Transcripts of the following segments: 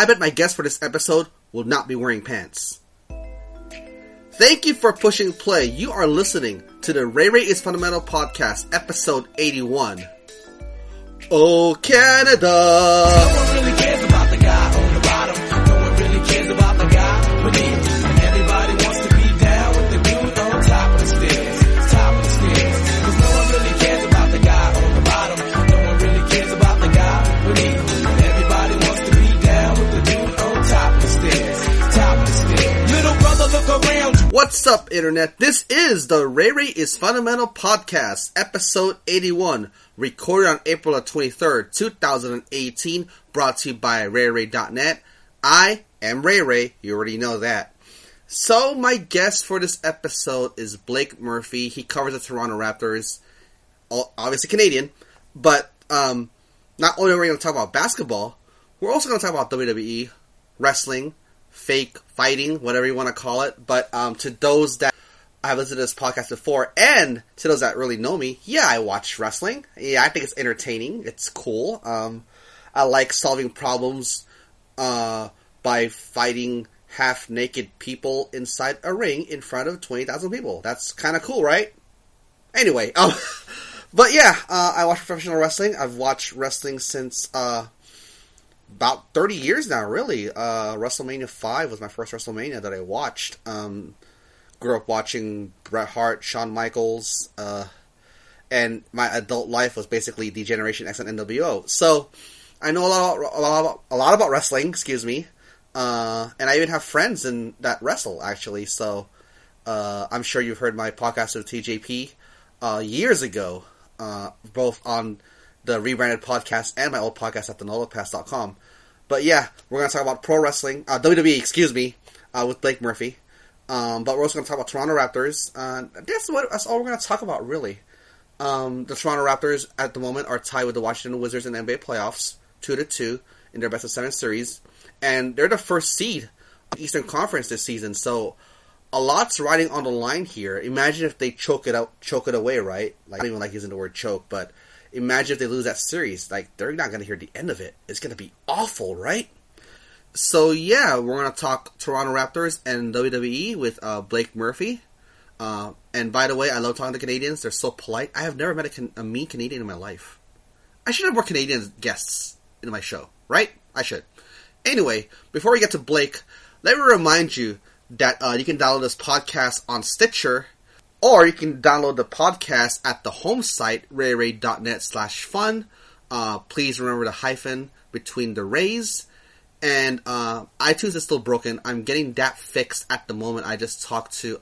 I bet my guest for this episode will not be wearing pants. Thank you for pushing play. You are listening to the Ray Ray is Fundamental Podcast, episode 81. Oh, Canada! No one really cares about the guy on the bottom. No one really cares about the guy beneath. And everybody wants to be down with the dude on top of the stairs. Top of the stairs. Cause no one really cares about the guy on the bottom. No one really cares about the guy beneath. And everybody wants to be down with the dude on top of the stairs. Top of the stairs. Little brother, look around you. What's up, Internet? This is the Ray Ray is Fundamental Podcast, episode 81. Recorded on April 23rd, 2018, brought to you by RayRay.net. I am Ray Ray, you already know that. So, my guest for this episode is Blake Murphy. He covers the Toronto Raptors, obviously Canadian, but not only are we going to talk about basketball, we're also going to talk about WWE, wrestling, fake fighting, whatever you want to call it, but to those that I've listened to this podcast before, and to those that really know me, yeah, I watch wrestling. Yeah, I think it's entertaining. It's cool. I like solving problems by fighting half-naked people inside a ring in front of 20,000 people. That's kind of cool, right? Anyway, but yeah, I watch professional wrestling. I've watched wrestling since about 30 years now, really. WrestleMania 5 was my first WrestleMania that I watched. Grew up watching Bret Hart, Shawn Michaels, and my adult life was basically D-Generation X and NWO. So I know a lot about wrestling, excuse me, and I even have friends that wrestle, actually. So I'm sure you've heard my podcast with TJP years ago, both on the rebranded podcast and my old podcast at thenolocast.com. But yeah, we're going to talk about pro wrestling, WWE, excuse me, with Blake Murphy. But we're also going to talk about Toronto Raptors. That's all we're going to talk about, really. The Toronto Raptors, at the moment, are tied with the Washington Wizards in the NBA playoffs, 2-2, in their best-of-7 series. And they're the first seed of the Eastern Conference this season, so a lot's riding on the line here. Imagine if they choke it away, right? Like, I don't even like using the word choke, but imagine if they lose that series. Like, they're not going to hear the end of it. It's going to be awful, right? So yeah, we're going to talk Toronto Raptors and WWE with Blake Murphy. And by the way, I love talking to Canadians. They're so polite. I have never met a mean Canadian in my life. I should have more Canadian guests in my show, right? I should. Anyway, before we get to Blake, let me remind you that you can download this podcast on Stitcher, or you can download the podcast at the home site, rayray.net/fun. Please remember the hyphen between the rays. And iTunes is still broken. I'm getting that fixed at the moment. I just talked to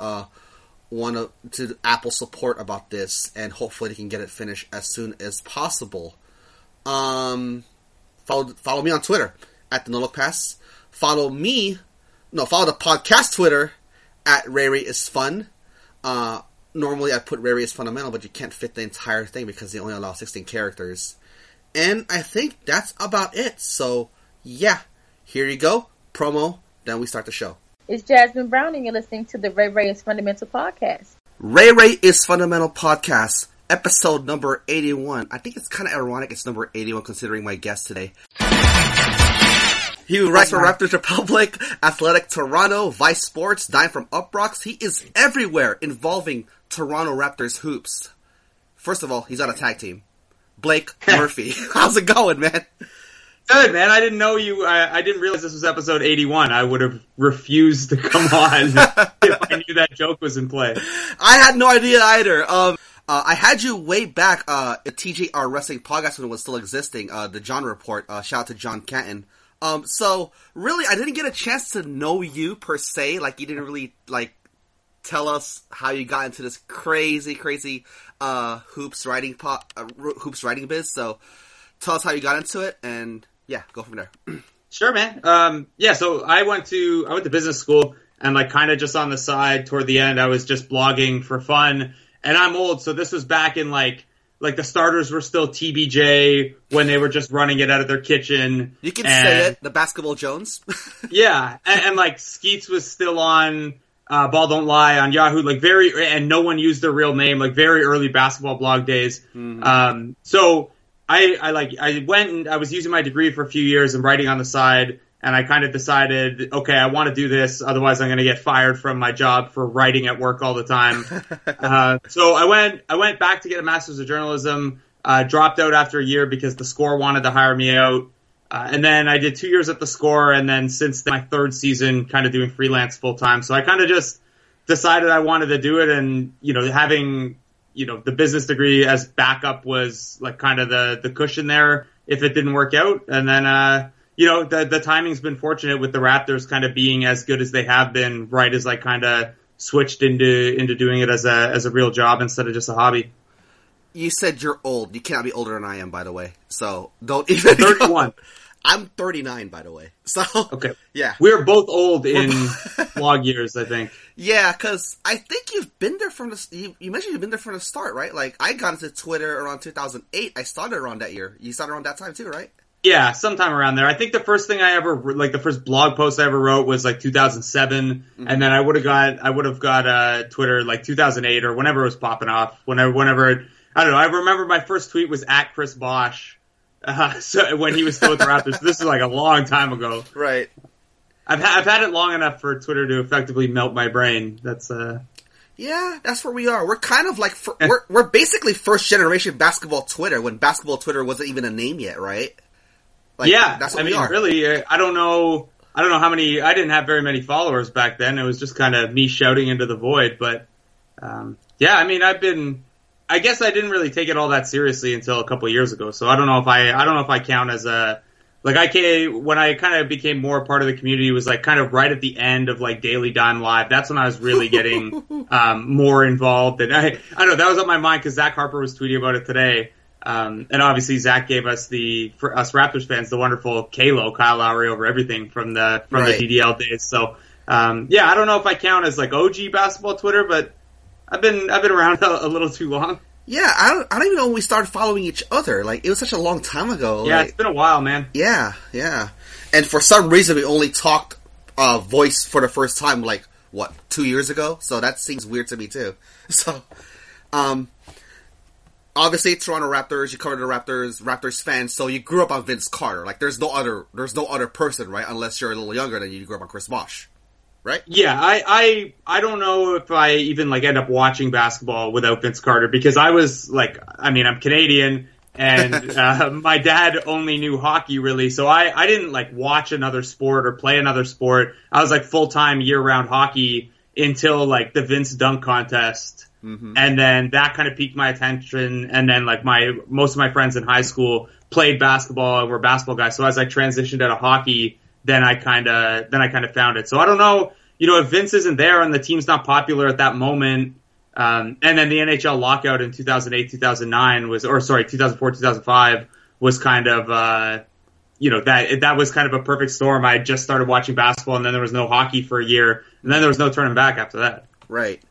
to Apple support about this, and hopefully they can get it finished as soon as possible. Follow me on Twitter at the NoLookPass. Follow the podcast Twitter at RayRayIsFun. Normally I put Ray Ray is Fundamental, but you can't fit the entire thing because they only allow 16 characters. And I think that's about it. So yeah. Here you go, promo, then we start the show. It's Jasmine Brown, and you're listening to the Ray Ray is Fundamental Podcast. Ray Ray is Fundamental Podcast, episode number 81. I think it's kind of ironic it's number 81 considering my guest today. He writes for Raptors Republic, Athletic Toronto, Vice Sports, Dime from Uprocks. He is everywhere involving Toronto Raptors hoops. First of all, he's on a tag team. Blake Murphy. How's it going, man? Good, man. I didn't know you. I didn't realize this was episode 81. I would have refused to come on if I knew that joke was in play. I had no idea either. I had you way back at TJR Wrestling Podcast when it was still existing, the John Report. Shout out to John Canton. So, really, I didn't get a chance to know you, per se. Like, you didn't really, tell us how you got into this crazy hoops writing biz. So, tell us how you got into it, and yeah, go from there. Sure, man. So I went to business school, and kind of just on the side toward the end, I was just blogging for fun. And I'm old, so this was back in the starters were still TBJ when they were just running it out of their kitchen. You can say it, the Basketball Jones. Yeah, and Skeets was still on Ball Don't Lie on Yahoo, and no one used their real name, very early basketball blog days. Mm-hmm. So I went and I was using my degree for a few years and writing on the side, and I kind of decided, okay, I want to do this. Otherwise, I'm going to get fired from my job for writing at work all the time. So I went back to get a master's of journalism. Dropped out after a year because the Score wanted to hire me out. And then I did 2 years at the Score, and then since my third season, kind of doing freelance full time. So I kind of just decided I wanted to do it, and having the business degree as backup was like kind of the cushion there if it didn't work out. And then the timing's been fortunate with the Raptors kind of being as good as they have been, right as I kind of switched into doing it as a real job instead of just a hobby. You said you're old. You cannot be older than I am, by the way. So don't even. 31. I'm 39, by the way. So okay, yeah, we're both old in blog years, I think. Yeah, because I think you've been there from the. You mentioned you've been there from the start, right? Like I got into Twitter around 2008. I started around that year. You started around that time too, right? Yeah, sometime around there. I think the first thing I ever, the first blog post I ever wrote was like 2007, and then I would have got Twitter like 2008 or whenever it was popping off. Whenever I don't know. I remember my first tweet was at Chris Bosh. So when he was still with the Raptors, this is like a long time ago. Right. I've had it long enough for Twitter to effectively melt my brain. That's Yeah, that's where we are. We're kind of like we're basically first generation basketball Twitter when basketball Twitter wasn't even a name yet, right? Like, yeah, that's what we are. Really, I don't know how many. I didn't have very many followers back then. It was just kind of me shouting into the void. But yeah, I mean, I guess I didn't really take it all that seriously until a couple of years ago. So I don't know if I count as when I kind of became more part of the community was like kind of right at the end of like Daily Dime Live. That's when I was really getting more involved. And I don't know, that was on my mind because Zach Harper was tweeting about it today. And obviously Zach gave us for us Raptors fans the wonderful Kyle Lowry over everything from the DDL days. So yeah, I don't know if I count as like OG basketball Twitter, but I've been around a little too long. Yeah, I don't even know when we started following each other. Like, it was such a long time ago. Yeah, like, it's been a while, man. Yeah. And for some reason, we only talked voice for the first time, 2 years ago? So that seems weird to me, too. So, obviously, Toronto Raptors, you covered the Raptors fans, so you grew up on Vince Carter. Like, there's no other person, right? Unless you're a little younger than you grew up on Chris Bosh. Right? Yeah, I don't know if I even end up watching basketball without Vince Carter because I was I'm Canadian and my dad only knew hockey really, so I didn't watch another sport or play another sport. I was full-time year-round hockey until the Vince dunk contest. Mm-hmm. And then that kind of piqued my attention, and then most of my friends in high school played basketball and were basketball guys. So as I transitioned out of hockey, then I kind of found it. So I don't know, if Vince isn't there and the team's not popular at that moment, and then the NHL lockout in 2008, 2004, 2005 was kind of, that was kind of a perfect storm. I had just started watching basketball, and then there was no hockey for a year, and then there was no turning back after that. Right.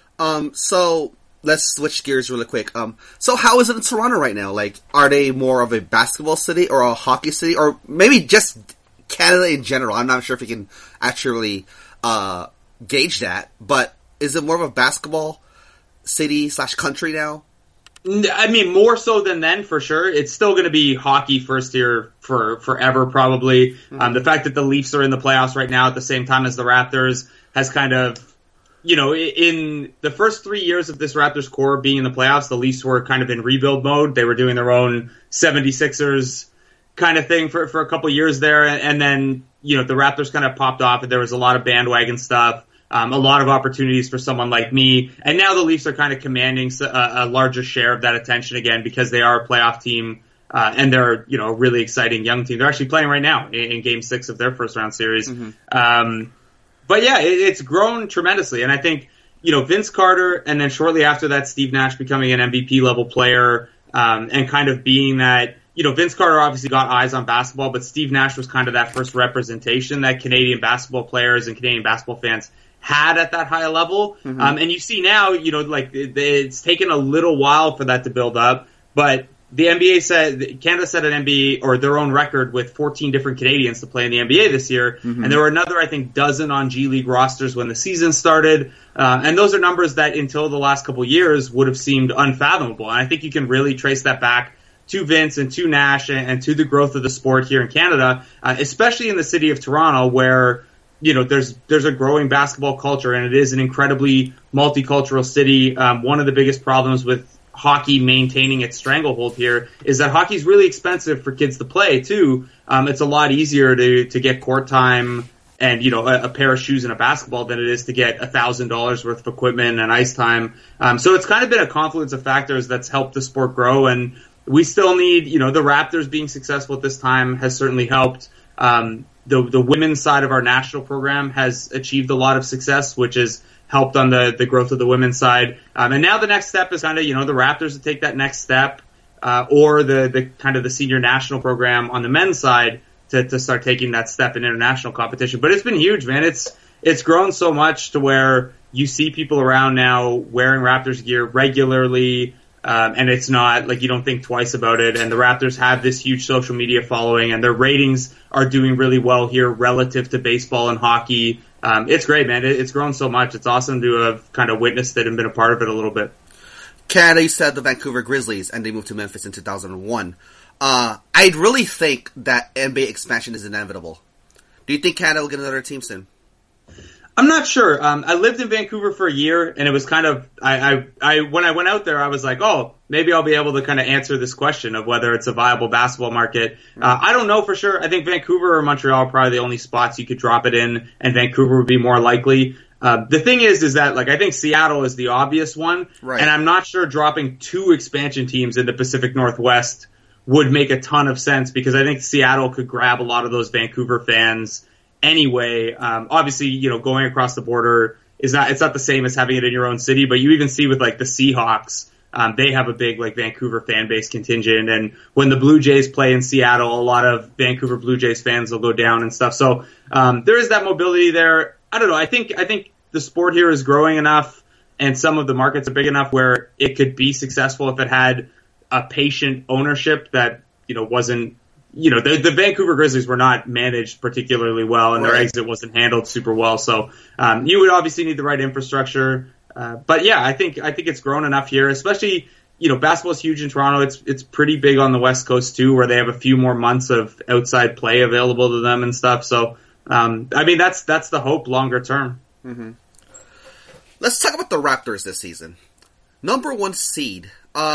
So let's switch gears really quick. So how is it in Toronto right now? Are they more of a basketball city or a hockey city, or maybe just Canada in general? I'm not sure if you can actually gauge that, but is it more of a basketball city / country now? I mean, more so than then, for sure. It's still going to be hockey first year for forever, probably. Mm-hmm. The fact that the Leafs are in the playoffs right now at the same time as the Raptors has kind of, in the first 3 years of this Raptors core being in the playoffs, the Leafs were kind of in rebuild mode. They were doing their own 76ers kind of thing for a couple years there. And then, the Raptors kind of popped off and there was a lot of bandwagon stuff, a lot of opportunities for someone like me. And now the Leafs are kind of commanding a larger share of that attention again because they are a playoff team. And they're, a really exciting young team. They're actually playing right now in Game 6 of their first round series. Mm-hmm. But yeah, it's grown tremendously. And I think, Vince Carter and then shortly after that, Steve Nash becoming an MVP level player, and kind of being that, Vince Carter obviously got eyes on basketball, but Steve Nash was kind of that first representation that Canadian basketball players and Canadian basketball fans had at that high level. Mm-hmm. And you see now, it's taken a little while for that to build up, but the NBA said, Canada set an NBA or their own record with 14 different Canadians to play in the NBA this year. Mm-hmm. And there were another, I think, dozen on G League rosters when the season started. And those are numbers that until the last couple of years would have seemed unfathomable. And I think you can really trace that back to Vince and to Nash and to the growth of the sport here in Canada, especially in the city of Toronto, where there's a growing basketball culture, and it is an incredibly multicultural city. One of the biggest problems with hockey maintaining its stranglehold here is that hockey's really expensive for kids to play too. It's a lot easier to get court time and a pair of shoes and a basketball than it is to get $1,000 worth of equipment and ice time. So it's kind of been a confluence of factors that's helped the sport grow, and we still need, the Raptors being successful at this time has certainly helped. The women's side of our national program has achieved a lot of success, which has helped on the growth of the women's side. And now the next step is kind of, the Raptors to take that next step, or the kind of the senior national program on the men's side to start taking that step in international competition. But it's been huge, man. It's grown so much to where you see people around now wearing Raptors gear regularly. And it's not like you don't think twice about it. And the Raptors have this huge social media following, and their ratings are doing really well here relative to baseball and hockey. It's great, man. It's grown so much. It's awesome to have kind of witnessed it and been a part of it a little bit. Canada, you said the Vancouver Grizzlies, and they moved to Memphis in 2001. I'd really think that NBA expansion is inevitable. Do you think Canada will get another team soon? I'm not sure. I lived in Vancouver for a year, and it was kind of when I went out there, I was like, oh, maybe I'll be able to kind of answer this question of whether it's a viable basketball market. I don't know for sure. I think Vancouver or Montreal are probably the only spots you could drop it in, and Vancouver would be more likely. The thing is that I think Seattle is the obvious one, right. And I'm not sure dropping 2 expansion teams in the Pacific Northwest would make a ton of sense, because I think Seattle could grab a lot of those Vancouver fans anyway. Obviously, going across the border it's not the same as having it in your own city, but you even see with the Seahawks, they have a big Vancouver fan base contingent, and when the Blue Jays play in Seattle, a lot of Vancouver Blue Jays fans will go down and stuff. So there is that mobility there. I don't know. I think the sport here is growing enough, and some of the markets are big enough where it could be successful if it had a patient ownership that wasn't. The Vancouver Grizzlies were not managed particularly well, and their exit wasn't handled super well. So you would obviously need the right infrastructure. But yeah, I think it's grown enough here, especially, basketball is huge in Toronto. It's pretty big on the West Coast too, where they have a few more months of outside play available to them and stuff. So, that's the hope longer term. Mm-hmm. Let's talk about the Raptors this season. Number 1 seed.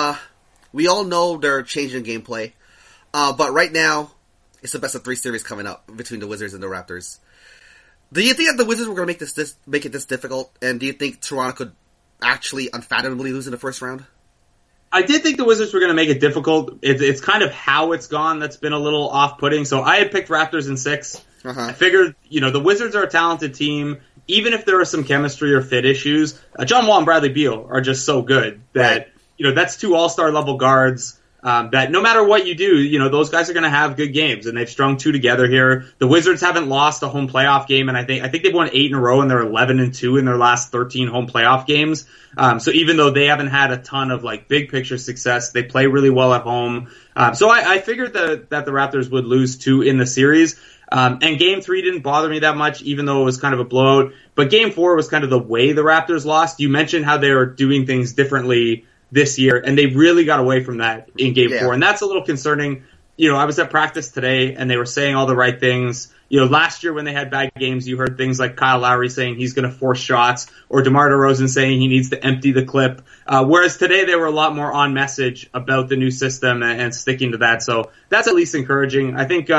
We all know they're changing gameplay. But right now, it's the best of 3 series coming up between the Wizards and the Raptors. Do you think that the Wizards were going to make it this difficult? And do you think Toronto could actually unfathomably lose in the first round? I did think the Wizards were going to make it difficult. It's kind of how it's gone that's been a little off-putting. So I had picked Raptors in 6. Uh-huh. I figured, the Wizards are a talented team. Even if there are some chemistry or fit issues, John Wall and Bradley Beal are just so good that, that's 2 all-star level guards. That no matter what you do, those guys are going to have good games, and they've strung 2 together here. The Wizards haven't lost a home playoff game, and I think they've won 8 in a row, and they're 11-2 in their last 13 home playoff games. So even though they haven't had a ton of big picture success, they play really well at home. So I figured that the Raptors would lose 2 in the series. And Game 3 didn't bother me that much, even though it was kind of a blowout. But Game 4 was kind of the way the Raptors lost. You mentioned how they were doing things differently this year, and they really got away from that in Game 4, and that's a little concerning. I was at practice today, and they were saying all the right things. Last year when they had bad games, you heard things like Kyle Lowry saying he's going to force shots, or DeMar DeRozan saying he needs to empty the clip. Whereas today they were a lot more on message about the new system and sticking to that. So that's at least encouraging. I think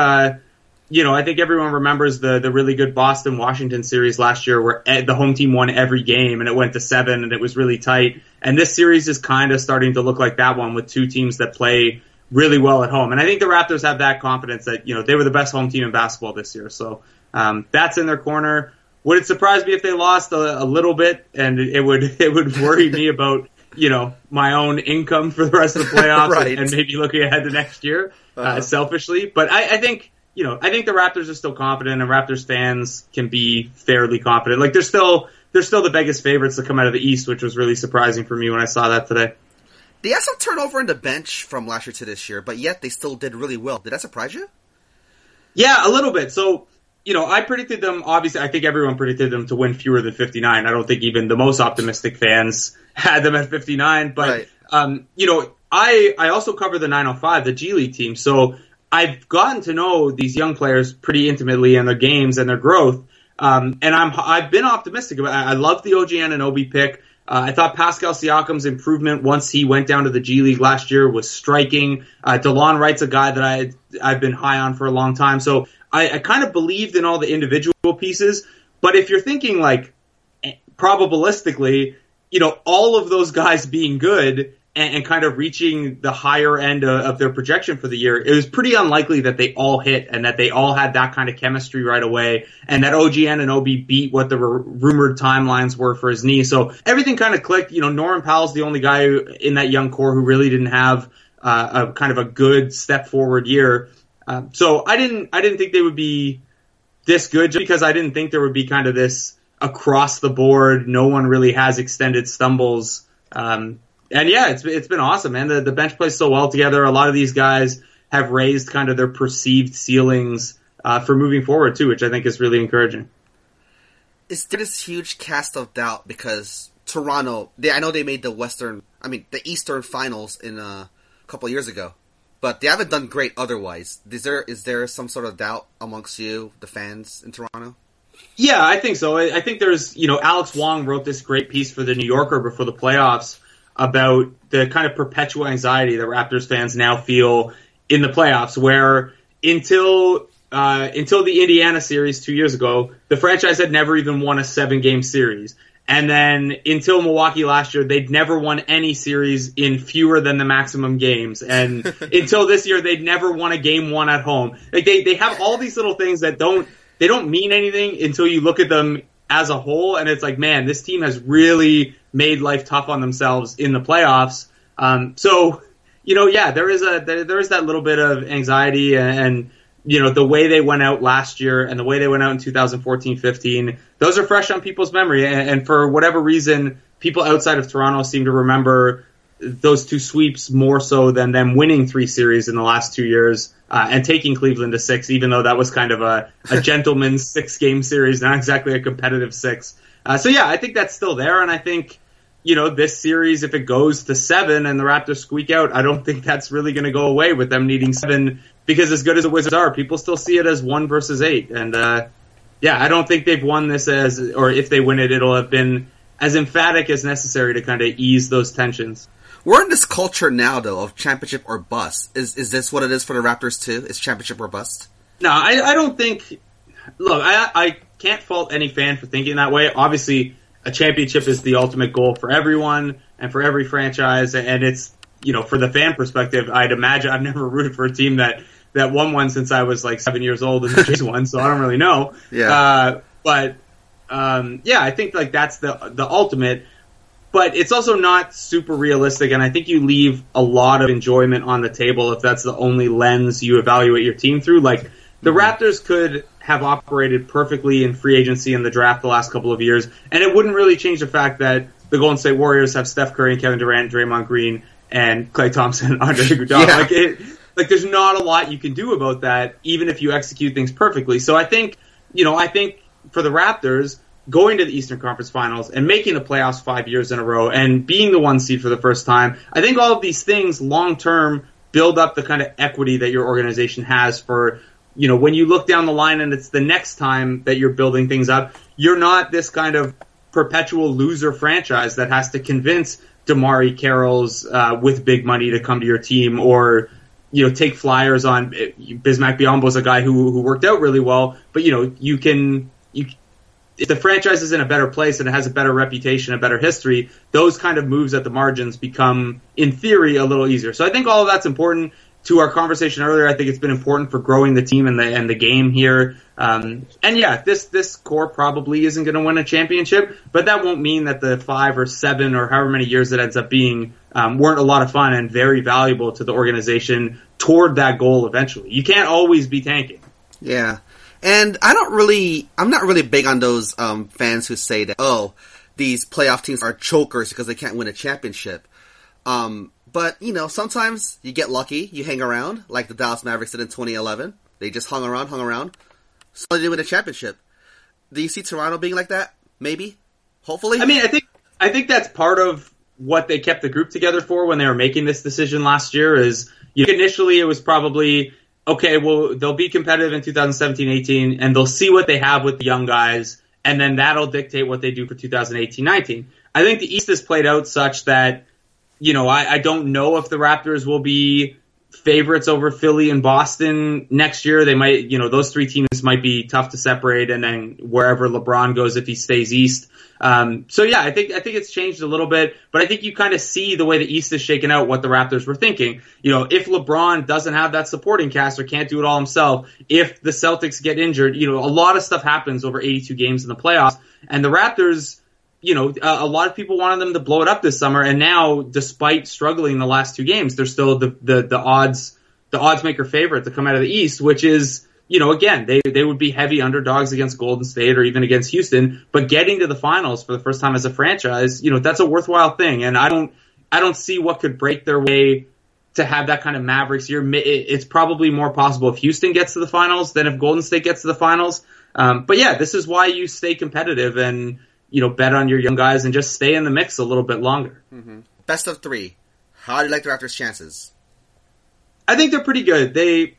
everyone remembers the really good Boston-Washington series last year where the home team won every game and it went to 7 and it was really tight. And this series is kind of starting to look like that one with 2 teams that play really well at home. And I think the Raptors have that confidence that, they were the best home team in basketball this year. So that's in their corner. Would it surprise me if they lost a little bit? And it would worry me about, my own income for the rest of the playoffs right. and maybe looking ahead to next year, selfishly. But I think the Raptors are still confident, and Raptors fans can be fairly confident. They're still the biggest favorites to come out of the East, which was really surprising for me when I saw that today. They had some turnover in the bench from last year to this year, but yet they still did really well. Did that surprise you? Yeah, a little bit. So, I predicted them, obviously, I think everyone predicted them to win fewer than 59. I don't think even the most optimistic fans had them at 59, but, right. I also cover the 905, the G League team. So I've gotten to know these young players pretty intimately and their games and their growth. And I've been optimistic about it. I love the OG Anunoby pick. I thought Pascal Siakam's improvement once he went down to the G League last year was striking. DeLon Wright's a guy that I've been high on for a long time. So I kind of believed in all the individual pieces. But if you're thinking like probabilistically, all of those guys being good and kind of reaching the higher end of their projection for the year, it was pretty unlikely that they all hit and that they all had that kind of chemistry right away, and that OG Anunoby beat what the rumored timelines were for his knee. So everything kind of clicked. Norman Powell's the only guy in that young core who really didn't have a kind of a good step forward year. So I didn't think they would be this good, just because I didn't think there would be kind of this across the board, no one really has extended stumbles. And yeah, it's been awesome, man. The bench plays so well together. A lot of these guys have raised kind of their perceived ceilings for moving forward too, which I think is really encouraging. Is there this huge cast of doubt because Toronto? I know they made the Eastern Finals in a couple of years ago, but they haven't done great otherwise. Is there some sort of doubt amongst you, the fans in Toronto? Yeah, I think so. I think there's, Alex Wong wrote this great piece for the New Yorker before the playoffs about the kind of perpetual anxiety that Raptors fans now feel in the playoffs, where until the Indiana series 2 years ago, the franchise had never even won a 7-game series. And then until Milwaukee last year, they'd never won any series in fewer than the maximum games. And until this year, they'd never won a game one at home. Like they have all these little things that don't mean anything until you look at them as a whole. And it's like, man, this team has really made life tough on themselves in the playoffs. So, there is that little bit of anxiety and the way they went out last year and the way they went out in 2014-15, those are fresh on people's memory. And for whatever reason, people outside of Toronto seem to remember those two sweeps more so than them winning 3 series in the last 2 years and taking Cleveland to 6, even though that was kind of a gentleman's 6-game series, not exactly a competitive 6. So yeah, I think that's still there. And I think, this series, if it goes to 7 and the Raptors squeak out, I don't think that's really going to go away with them needing 7, because as good as the Wizards are, people still see it as 1 versus 8. And I don't think they've won this or if they win it, it'll have been as emphatic as necessary to kind of ease those tensions. We're in this culture now, though, of championship or bust. Is this what it is for the Raptors, too? Is championship or bust? No, I don't think... Look, I can't fault any fan for thinking that way. Obviously, a championship is the ultimate goal for everyone and for every franchise, and it's, for the fan perspective, I'd imagine I've never rooted for a team that won one since I was like 7 years old and the Jays won, so I don't really know. Yeah. I think like that's the ultimate. But it's also not super realistic, and I think you leave a lot of enjoyment on the table if that's the only lens you evaluate your team through. Like, the Raptors could have operated perfectly in free agency in the draft the last couple of years, and it wouldn't really change the fact that the Golden State Warriors have Steph Curry and Kevin Durant, Draymond Green, and Klay Thompson and Andre Iguodala. Yeah. There's not a lot you can do about that, even if you execute things perfectly. So I think for the Raptors, going to the Eastern Conference Finals and making the playoffs 5 years in a row and being the 1 seed for the first time, I think all of these things long-term build up the kind of equity that your organization has for, when you look down the line and it's the next time that you're building things up, you're not this kind of perpetual loser franchise that has to convince DeMar Carrolls with big money to come to your team or, take flyers on. Bismack Biyombo's a guy who worked out really well, but, if the franchise is in a better place and it has a better reputation, a better history, those kind of moves at the margins become, in theory, a little easier. So I think all of that's important. To our conversation earlier, I think it's been important for growing the team and the game here. This core probably isn't going to win a championship, but that won't mean that the 5 or 7 or however many years it ends up being weren't a lot of fun and very valuable to the organization toward that goal eventually. You can't always be tanking. Yeah. And I'm not really big on those fans who say that, these playoff teams are chokers because they can't win a championship. But, sometimes you get lucky, you hang around, like the Dallas Mavericks did in 2011. They just hung around, so they didn't win a championship. Do you see Toronto being like that? Maybe? Hopefully? I mean, I think that's part of what they kept the group together for when they were making this decision last year is, initially it was probably, okay, well, they'll be competitive in 2017-18, and they'll see what they have with the young guys, and then that'll dictate what they do for 2018-19. I think the East has played out such that, I don't know if the Raptors will be favorites over Philly and Boston next year. They might, those three teams might be tough to separate, and then wherever LeBron goes if he stays East. So yeah, I think it's changed a little bit, but I think you kind of see the way the East is shaken out what the Raptors were thinking. If LeBron doesn't have that supporting cast or can't do it all himself, if the Celtics get injured, a lot of stuff happens over 82 games in the playoffs, and the Raptors, a lot of people wanted them to blow it up this summer, and now, despite struggling the last two games, they're still the odds maker favorite to come out of the East, which is, again, they would be heavy underdogs against Golden State or even against Houston, but getting to the finals for the first time as a franchise, that's a worthwhile thing, and I don't see what could break their way to have that kind of Mavericks year. It's probably more possible if Houston gets to the finals than if Golden State gets to the finals. But yeah, this is why you stay competitive and, bet on your young guys and just stay in the mix a little bit longer. Mm-hmm. Best of three. How do you like the Raptors' chances? I think they're pretty good. They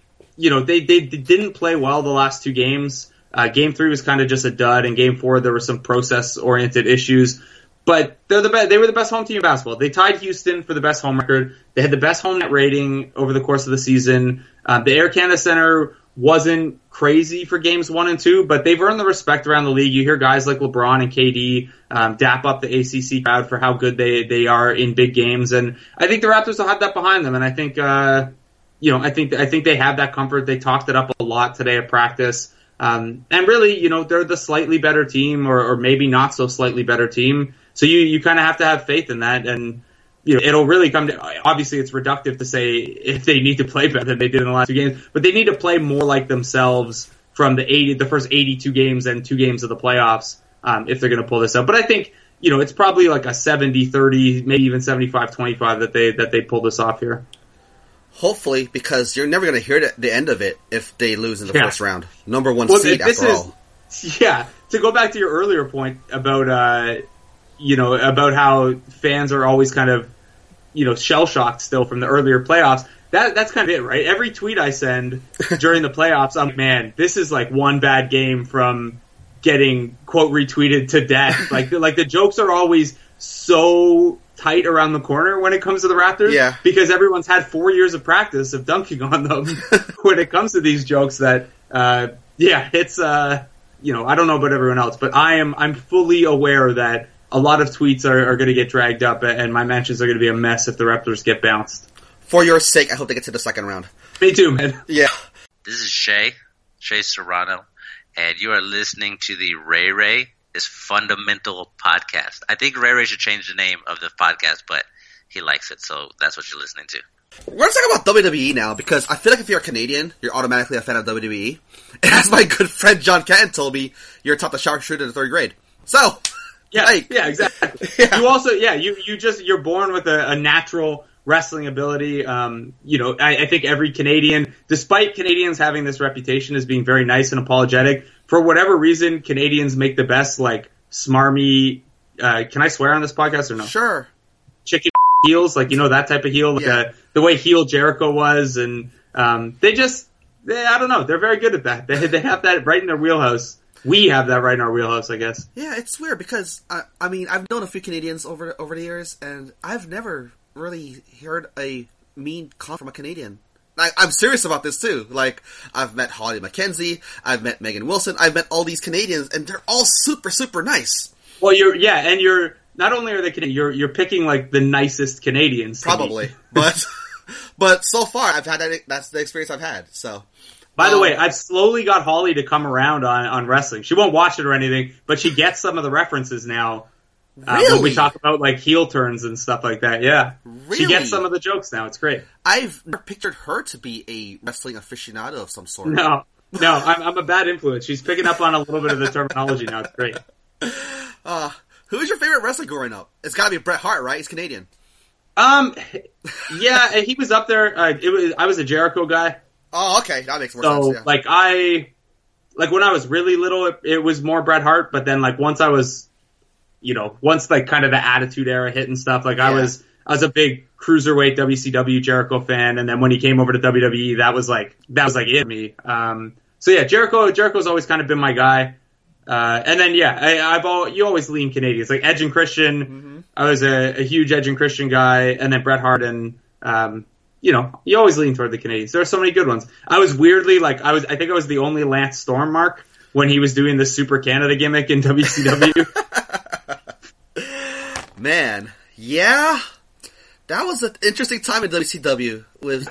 didn't play well the last two games. Game 3 was kind of just a dud, and Game 4 there were some process-oriented issues. But they're the best. They were the best home team in basketball. They tied Houston for the best home record. They had the best home net rating over the course of the season. The Air Canada Center wasn't crazy for games 1 and 2, but they've earned the respect around the league. You hear guys like LeBron and KD dap up the ACC crowd for how good they are in big games, and I think the Raptors will have that behind them. And I think I think they have that comfort. They talked it up a lot today at practice, and really, they're the slightly better team, or maybe not so slightly better team. So you kind of have to have faith in that, and it'll really come to, obviously it's reductive to say if they need to play better than they did in the last two games, but they need to play more like themselves from the first 82 games and 2 games of the playoffs, if they're going to pull this up. But I think, it's probably like a 70-30, maybe even 75-25 that they pull this off here. Hopefully, because you're never going to hear the end of it if they lose in the first round. Number 1 seed after all. Yeah, to go back to your earlier point about, about how fans are always kind of, shell-shocked still from the earlier playoffs. That's kind of it, right? Every tweet I send during the playoffs, I'm, man, this is like one bad game from getting, quote, retweeted to death. Like the jokes are always so tight around the corner when it comes to the Raptors. Because everyone's had 4 years of practice of dunking on them when it comes to these jokes that, it's, I don't know about everyone else, but I'm fully aware that a lot of tweets are going to get dragged up, and my mentions are going to be a mess if the Raptors get bounced. For your sake, I hope they get to the second round. Me too, man. Yeah. This is Shay Serrano, and you are listening to the Ray Ray is Fundamental podcast. I think Ray Ray should change the name of the podcast, but he likes it, so that's what you're listening to. We're going to talk about WWE now, because I feel like if you're a Canadian, you're automatically a fan of WWE. And as my good friend John Canton told me, you're taught the sharpshooter in the 3rd grade. So... Yeah, exactly. Yeah. You also, you're born with a natural wrestling ability. I think every Canadian, despite Canadians having this reputation as being very nice and apologetic, for whatever reason, Canadians make the best, like, smarmy, can I swear on this podcast or no? Sure. Chicken heels, like, that type of heel, like the way heel Jericho was, and I don't know, they're very good at that. They have that right in their wheelhouse. We have that right in our wheelhouse, I guess. Yeah, it's weird because, I've known a few Canadians over the years, and I've never really heard a mean comment from a Canadian. I'm serious about this, too. Like, I've met Holly Mackenzie, I've met Megan Wilson, I've met all these Canadians, and they're all super, super nice. Well, you're not only are they Canadian, you're picking, like, the nicest Canadians. Probably. But so far, I've had that's the experience I've had, so... By the way, I've slowly got Holly to come around on wrestling. She won't watch it or anything, but she gets some of the references now. Really? When we talk about, like, heel turns and stuff like that, yeah. Really? She gets some of the jokes now. It's great. I've never pictured her to be a wrestling aficionado of some sort. No, I'm a bad influence. She's picking up on a little bit of the terminology now. It's great. Who was your favorite wrestler growing up? It's gotta be Bret Hart, right? He's Canadian. Yeah, he was up there. I was a Jericho guy. Oh, okay. That makes more sense, yeah. Like, when I was really little, it was more Bret Hart, but then, like, once I was, once like kind of the Attitude Era hit and stuff, like I was a big cruiserweight WCW Jericho fan, and then when he came over to WWE, that was like it for me. So yeah, Jericho's always kind of been my guy. And then you always lean Canadians, like Edge and Christian. Mm-hmm. I was a huge Edge and Christian guy, and then Bret Hart, and you always lean toward the Canadians. There are so many good ones. I was weirdly I think I was the only Lance Storm mark when he was doing the Super Canada gimmick in WCW. Man, yeah, that was an interesting time in WCW with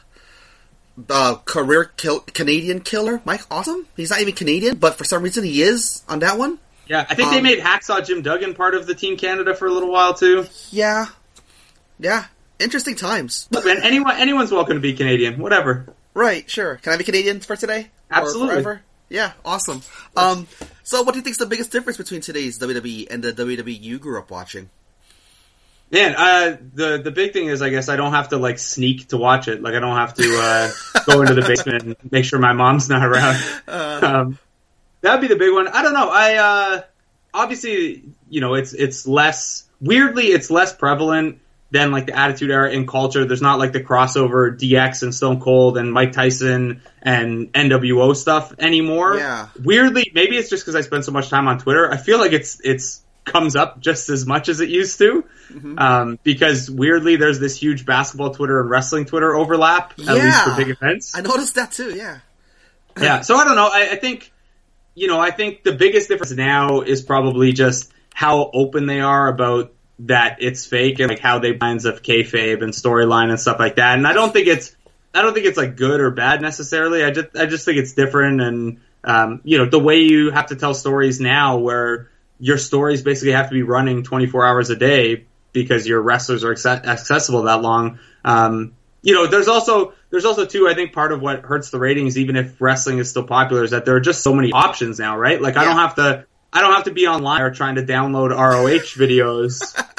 Canadian killer Mike Awesome. He's not even Canadian, but for some reason he is on that one. Yeah, I think they made Hacksaw Jim Duggan part of the Team Canada for a little while too. Yeah, interesting times. Look, man, anyone's welcome to be Canadian, whatever. Right, sure. Can I be Canadian for today? Absolutely. Or forever? Yeah, awesome. So what do you think is the biggest difference between today's WWE and the WWE you grew up watching? Man, the big thing is, I guess I don't have to like sneak to watch it. Like I don't have to go into the basement and make sure my mom's not around. That'd be the big one. I don't know. Obviously, it's less prevalent than like the Attitude Era in culture. There's not like the crossover DX and Stone Cold and Mike Tyson and NWO stuff anymore. Yeah. Weirdly, maybe it's just because I spend so much time on Twitter. I feel like it's comes up just as much as it used to. Mm-hmm. Because weirdly there's this huge basketball Twitter and wrestling Twitter overlap, at least for big events. I noticed that too, yeah. Yeah, so I don't know. I think the biggest difference now is probably just how open they are about that it's fake and like how they lines of kayfabe and storyline and stuff like that. And I don't think it's like good or bad necessarily. I just think it's different, and the way you have to tell stories now, where your stories basically have to be running 24 hours a day because your wrestlers are accessible that long. There's also too, I think part of what hurts the ratings, even if wrestling is still popular, is that there are just so many options now, right? Like I don't have to be online or trying to download ROH videos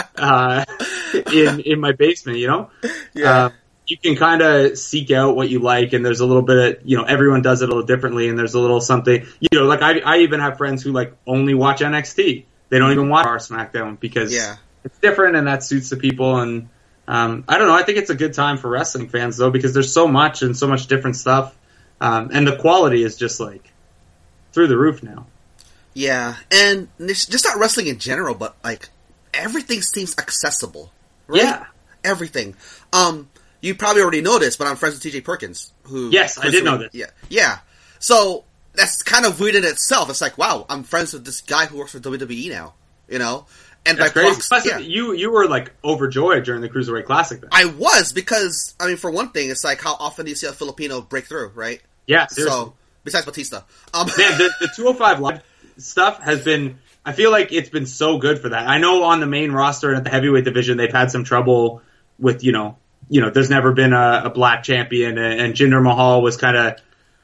in my basement, Yeah. You can kind of seek out what you like, and there's a little bit of, everyone does it a little differently, and there's a little something, like I even have friends who like only watch NXT. They don't even watch our SmackDown because it's different and that suits the people. And I don't know. I think it's a good time for wrestling fans though, because there's so much and so much different stuff. And the quality is just like through the roof now. Yeah. And it's just not wrestling in general, but like everything seems accessible. Right? Yeah. Everything. You probably already know this, but I'm friends with TJ Perkins. Yes, I did know this. Yeah. So that's kind of weird in itself. It's like, wow, I'm friends with this guy who works for WWE now. And that's crazy. You were like overjoyed during the Cruiserweight Classic then. I was, because for one thing, it's like how often do you see a Filipino break through, right? Yeah, seriously. So besides Batista, man, the 205 Live stuff has been. I feel like it's been so good for that. I know on the main roster and at the heavyweight division, they've had some trouble with there's never been a black champion, and Jinder Mahal was kind of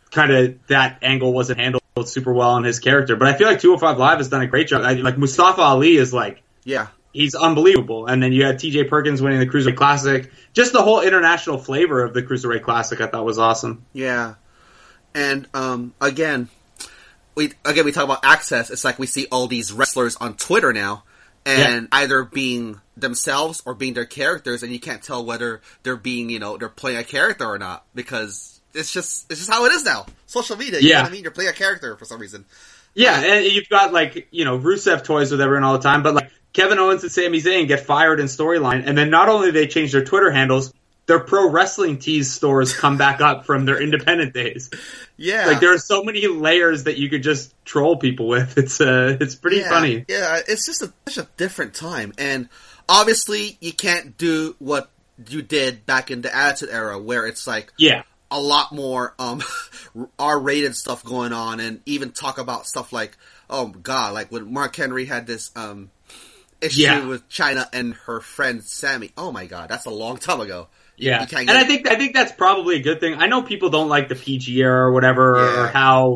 that angle wasn't handled super well in his character. But I feel like 205 Live has done a great job. Like Mustafa Ali is like, he's unbelievable. And then you had TJ Perkins winning the Cruiserweight Classic. Just the whole international flavor of the Cruiserweight Classic I thought was awesome. Yeah. And again, we talk about access. It's like we see all these wrestlers on Twitter now, and either being themselves or being their characters, and you can't tell whether they're being, they're playing a character or not, because it's just how it is now. Social media, you know what I mean? You're playing a character for some reason. Yeah, and you've got like, Rusev toys with everyone all the time, but like Kevin Owens and Sami Zayn get fired in storyline, and then not only do they change their Twitter handles, their pro wrestling tees stores come back up from their independent days. Yeah. Like there are so many layers that you could just troll people with. It's pretty funny. Yeah, it's just such a different time. And obviously you can't do what you did back in the Attitude Era, where it's like a lot more R-rated stuff going on, and even talk about stuff like, oh god, like when Mark Henry had this issue with Chyna and her friend Sammy. Oh my god, that's a long time ago. Yeah, and I think that's probably a good thing. I know people don't like the PG era or whatever, or how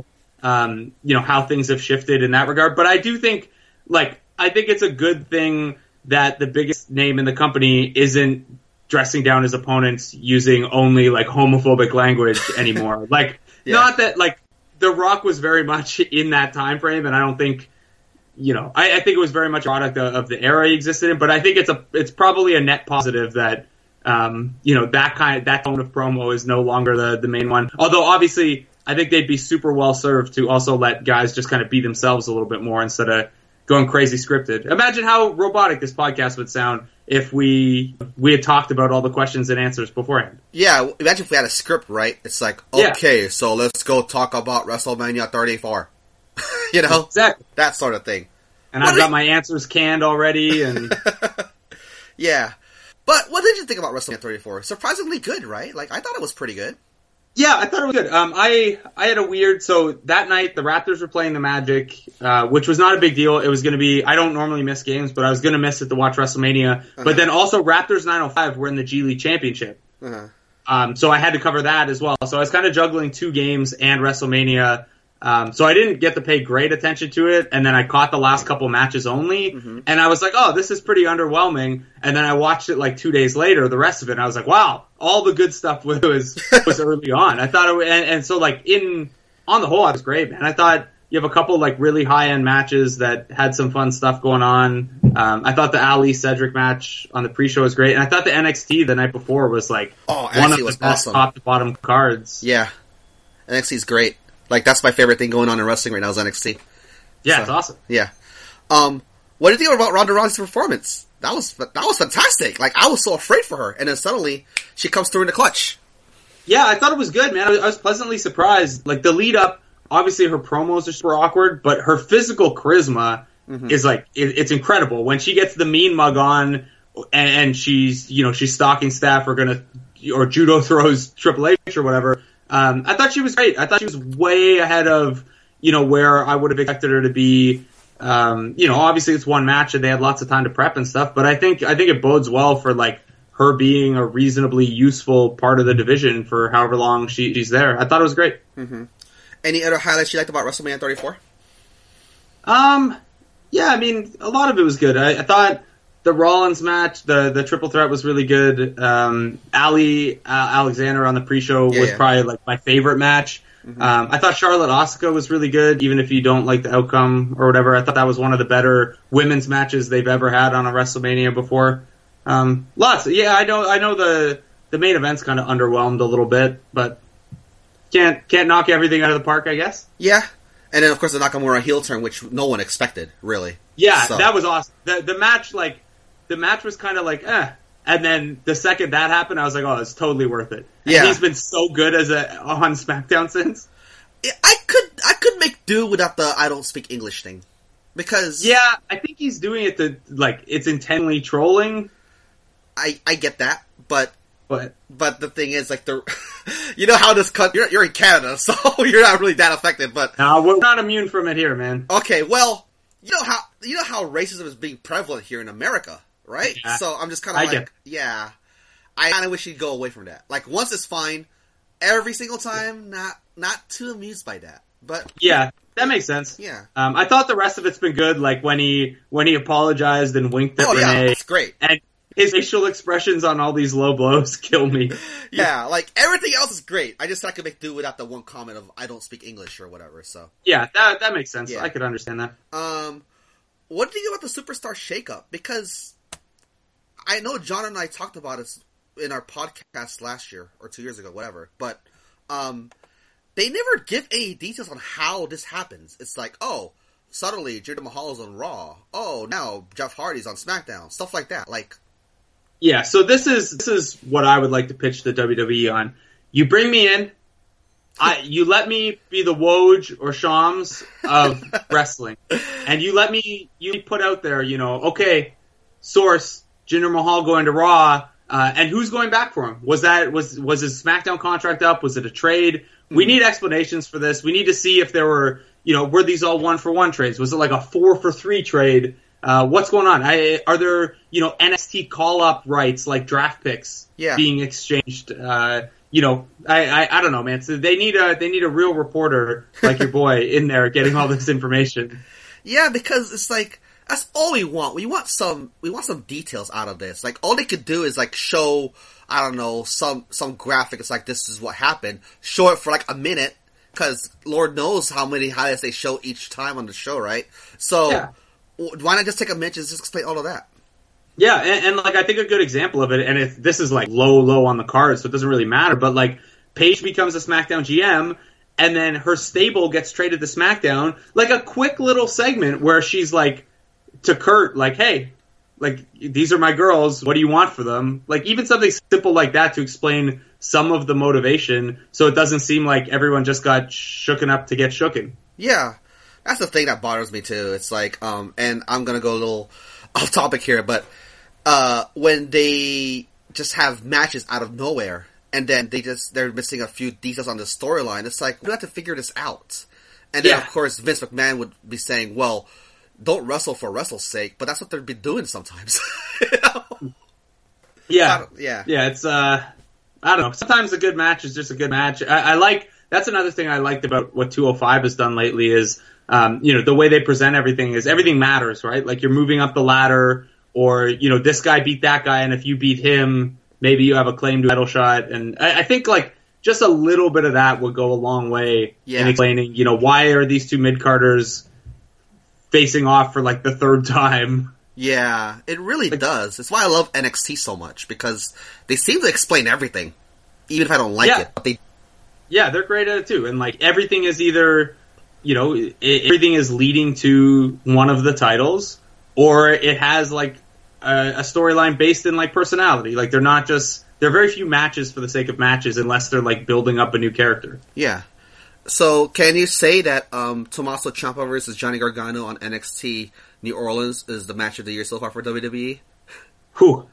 how things have shifted in that regard. But I do think, I think it's a good thing that the biggest name in the company isn't dressing down his opponents using only like homophobic language anymore. Not that like The Rock was very much in that time frame, and I don't think I think it was very much a product of the era he existed in, but I think it's probably a net positive that, that tone of promo is no longer the main one. Although obviously I think they'd be super well served to also let guys just kind of be themselves a little bit more instead of going crazy scripted. Imagine how robotic this podcast would sound if we had talked about all the questions and answers beforehand. Yeah, imagine if we had a script, right? It's like, okay, so let's go talk about WrestleMania 34. Exactly. That sort of thing. And I've got my answers canned already, and yeah. But what did you think about WrestleMania 34? Surprisingly good, right? Like, I thought it was pretty good. Yeah, I thought it was good. I had a so that night the Raptors were playing the Magic, which was not a big deal. It was going to be, I don't normally miss games, but I was going to miss it to watch WrestleMania. Uh-huh. But then also Raptors 905 were in the G League Championship. Uh-huh. So I had to cover that as well. So I was kind of juggling 2 games and WrestleMania. So I didn't get to pay great attention to it, and then I caught the last couple matches only, and I was like, oh, this is pretty underwhelming, and then I watched it like 2 days later, the rest of it, and I was like, wow, all the good stuff was early on. I thought and so like on the whole, I was great, man. I thought you have a couple like really high-end matches that had some fun stuff going on. I thought the Ali Cedric match on the pre-show was great, and I thought the NXT the night before was like one of the best top-to-bottom cards. Yeah, NXT's great. Like, that's my favorite thing going on in wrestling right now is NXT. Yeah, it's awesome. Yeah. What do you think about Ronda Rousey's performance? That was fantastic. Like, I was so afraid for her, and then suddenly she comes through in the clutch. Yeah, I thought it was good, man. I was pleasantly surprised. Like, the lead up, obviously her promos are super awkward, but her physical charisma is like, it's incredible. When she gets the mean mug on, and she's stalking staff or judo throws Triple H or whatever, I thought she was great. I thought she was way ahead of, where I would have expected her to be. Obviously it's one match and they had lots of time to prep and stuff, but I think it bodes well for like her being a reasonably useful part of the division for however long she's there. I thought it was great. Mm-hmm. Any other highlights you liked about WrestleMania 34? Yeah, I mean, a lot of it was good. I thought the Rollins match, the triple threat was really good. Ali Alexander on the pre-show was probably like my favorite match. I thought Charlotte Asuka was really good, even if you don't like the outcome or whatever. I thought that was one of the better women's matches they've ever had on a WrestleMania before. Lots. Yeah, I know the main event's kind of underwhelmed a little bit, but can't knock everything out of the park, I guess. Yeah. And then of course the Nakamura heel turn, which no one expected, really. Yeah, so. That was awesome. The match was kind of like, and then the second that happened, I was like, oh, it's totally worth it. Yeah. And he's been so good on SmackDown since. I could make do without the I don't speak English thing. Because... Yeah, I think he's doing it to, like, it's intentionally trolling. I get that, but the thing is, like, you know how this you're in Canada, so you're not really that affected, but... No, we're not immune from it here, man. Okay, well, you know how racism is being prevalent here in America. Right? Yeah. So I'm just kind of like, yeah. I kind of wish he'd go away from that. Like, once it's fine, every single time, not too amused by that. But yeah, that makes sense. Yeah. I thought the rest of it's been good, like when he apologized and winked at Renee. Yeah, that's great. And his facial expressions on all these low blows kill me. Yeah, like, everything else is great. I just could make do without the one comment of, I don't speak English or whatever, so. Yeah, that makes sense. Yeah. I could understand that. What do you think about the Superstar shakeup? Because... I know John and I talked about it in our podcast last year or 2 years ago, whatever. But they never give any details on how this happens. It's like, oh, suddenly Jinder Mahal is on Raw. Oh, now Jeff Hardy's on SmackDown. Stuff like that. Like, yeah. So this is what I would like to pitch the WWE on. You bring me in. You let me be the Woj or Shams of wrestling, and you put out there, okay, source. Jinder Mahal going to Raw, and who's going back for him? Was his SmackDown contract up? Was it a trade? We need explanations for this. We need to see if there were these all 1-for-1 trades? Was it like a 4-for-3 trade? What's going on? Are there, NXT call-up rights, like draft picks being exchanged? I don't know, man. So they need a real reporter like your boy in there getting all this information. Yeah, because it's like, that's all we want. We want some details out of this. Like, all they could do is, like, show, I don't know, some graphic. It's like, this is what happened. Show it for, like, a minute. Because Lord knows how many highlights they show each time on the show, right? So, Why not just take a match and just explain all of that? Yeah, and like I think a good example of it, and this is like low on the card, so it doesn't really matter. But like Paige becomes a SmackDown GM, and then her stable gets traded to SmackDown. Like a quick little segment where she's like to Kurt, like, "Hey, like these are my girls. What do you want for them?" Like even something simple like that to explain some of the motivation, so it doesn't seem like everyone just got shooken up to get shooken. Yeah, that's the thing that bothers me too. It's like, and I'm gonna go a little off topic here, but when they just have matches out of nowhere, and then they're missing a few details on the storyline, it's like, we have to figure this out. And then, of course, Vince McMahon would be saying, well, don't wrestle for wrestle's sake, but that's what they've been doing sometimes. You know? Yeah. Yeah. Yeah, it's, I don't know. Sometimes a good match is just a good match. I like, that's another thing I liked about what 205 has done lately is, the way they present everything is everything matters, right? Like you're moving up the ladder, or, this guy beat that guy, and if you beat him, maybe you have a claim to a title shot. And I think, like, just a little bit of that would go a long way in explaining, why are these two mid-carders facing off for, like, the third time? Yeah, it really does. It's why I love NXT so much, because they seem to explain everything, even if I don't like it. But they're great at it, too. And, like, everything is either, everything is leading to one of the titles, or it has, like, a storyline based in like personality. Like there are very few matches for the sake of matches unless they're like building up a new character. Yeah. So can you say that Tommaso Ciampa versus Johnny Gargano on NXT New Orleans is the match of the year so far for WWE? Whew.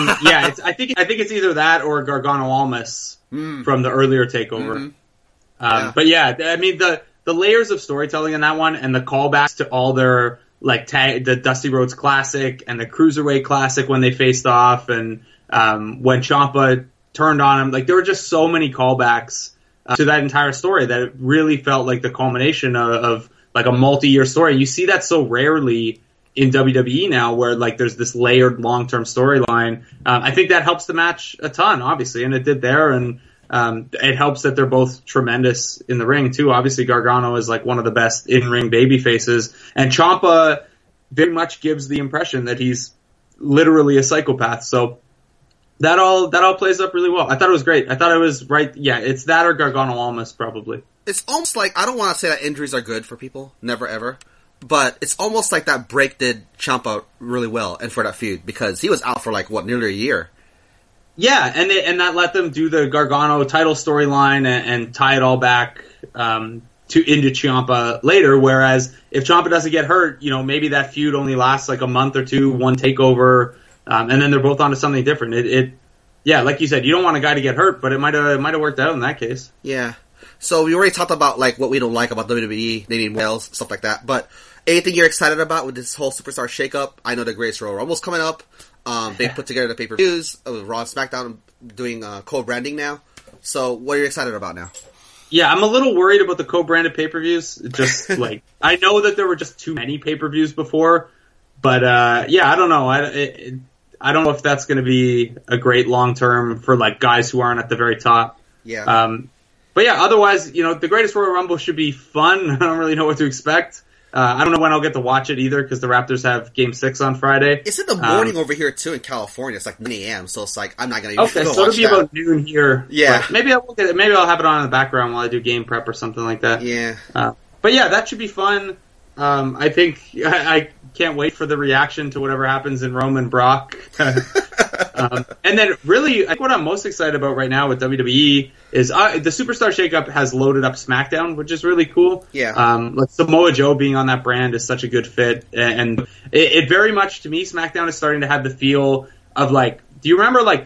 I think it's either that or Gargano Almas from the earlier takeover. Mm-hmm. But yeah, I mean the layers of storytelling in that one and the callbacks to all their like the Dusty Rhodes Classic and the Cruiserweight Classic when they faced off, and when Ciampa turned on him, like there were just so many callbacks to that entire story that it really felt like the culmination of like a multi-year story. You see that so rarely in WWE now, where like there's this layered long-term storyline. I think that helps the match a ton, obviously, and it did there, and it helps that they're both tremendous in the ring too. Obviously, Gargano is like one of the best in-ring baby faces, and Ciampa very much gives the impression that he's literally a psychopath. So that all plays up really well. I thought it was great. I thought it was right. Yeah, it's that or Gargano Almas probably. It's almost like, I don't want to say that injuries are good for people, never ever, but it's almost like that break did Ciampa really well, and for that feud, because he was out for like nearly a year. Yeah, and that let them do the Gargano title storyline and tie it all back into Ciampa later. Whereas if Ciampa doesn't get hurt, maybe that feud only lasts like a month or two, one takeover, and then they're both onto something different. Yeah, like you said, you don't want a guy to get hurt, but it might have worked out in that case. Yeah. So we already talked about like what we don't like about WWE, they need whales, stuff like that. But anything you're excited about with this whole Superstar shakeup? I know the Greatest Royal Rumble's coming up. They put together the pay-per-views with Raw and SmackDown doing co-branding now. So what are you excited about now? Yeah, I'm a little worried about the co-branded pay-per-views. Just like I know that there were just too many pay-per-views before, but I don't know. I don't know if that's going to be a great long-term for like guys who aren't at the very top. Yeah. But yeah, otherwise, the Greatest Royal Rumble should be fun. I don't really know what to expect. I don't know when I'll get to watch it either, because the Raptors have Game 6 on Friday. It's in the morning over here, too, in California. It's like 9 a.m., so it's like, I'm not going to Okay, so it'll be about noon here. Yeah. Maybe I'll have it on in the background while I do game prep or something like that. Yeah. But yeah, that should be fun. I think I can't wait for the reaction to whatever happens in Roman Brock. And then really, I think what I'm most excited about right now with WWE is the Superstar Shakeup has loaded up SmackDown, which is really cool. Yeah. Like Samoa Joe being on that brand is such a good fit. And it very much, to me, SmackDown is starting to have the feel of like, do you remember like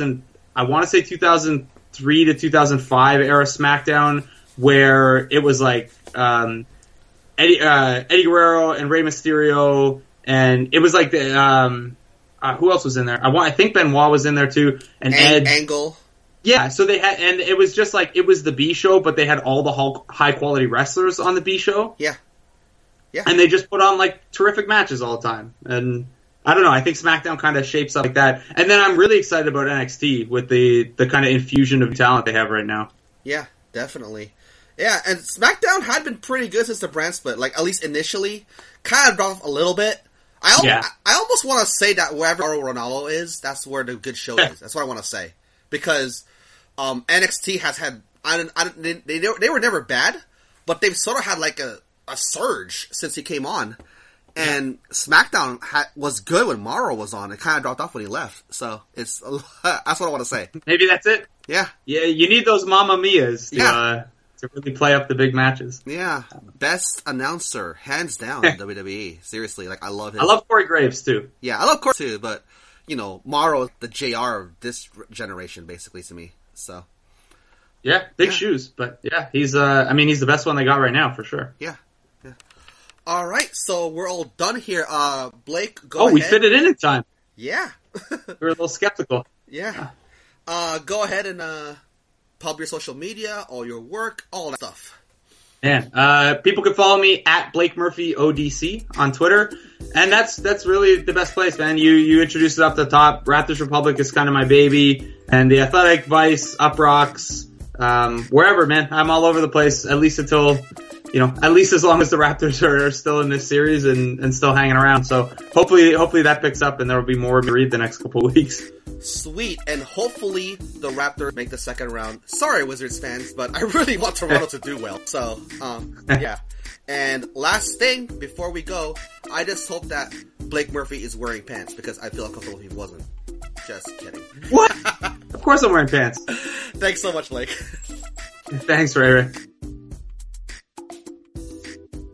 2003 to 2005 era SmackDown, where it was like Eddie Guerrero and Rey Mysterio, and it was like the who else was in there? I think Benoit was in there too, and Ed Angle. Yeah, so they had, and it was just like it was the B show, but they had all the high quality wrestlers on the B show. Yeah, yeah, and they just put on like terrific matches all the time. And I don't know, I think SmackDown kind of shapes up like that. And then I'm really excited about NXT with the kind of infusion of talent they have right now. Yeah, definitely. Yeah, and SmackDown had been pretty good since the brand split. Like, at least initially. Kind of dropped off a little bit. I almost want to say that wherever Ronaldo is, that's where the good show is. That's what I want to say. Because NXT has had... They were never bad, but they've sort of had like a surge since he came on. And SmackDown was good when Morrow was on. It kind of dropped off when he left. So that's what I want to say. Maybe that's it. Yeah. Yeah, you need those Mamma Mias to really play up the big matches. Yeah. Best announcer, hands down, in WWE. Seriously, like, I love him. I love Corey Graves, too. Yeah, I love Corey, too, but, Morrow, the JR of this generation, basically, to me. So. Yeah, big shoes. But, yeah, he's the best one they got right now, for sure. Yeah. All right, so we're all done here. Blake, go ahead. Oh, we fit it in time. Yeah. We're a little skeptical. Yeah. Go ahead and pub your social media, all your work, all that stuff. Man, people can follow me at Blake Murphy ODC on Twitter, and that's really the best place, man. You introduced it up the top. Raptors Republic is kind of my baby, and the Athletic, Vice, Up Rocks, wherever, man. I'm all over the place, at least until... at least as long as the Raptors are still in this series and still hanging around. So hopefully that picks up and there will be more to read the next couple of weeks. Sweet. And hopefully the Raptors make the second round. Sorry, Wizards fans, but I really want Toronto to do well. So, yeah. And last thing before we go, I just hope that Blake Murphy is wearing pants because I feel uncomfortable if he wasn't. Just kidding. What? Of course I'm wearing pants. Thanks so much, Blake. Thanks, Ray Ray.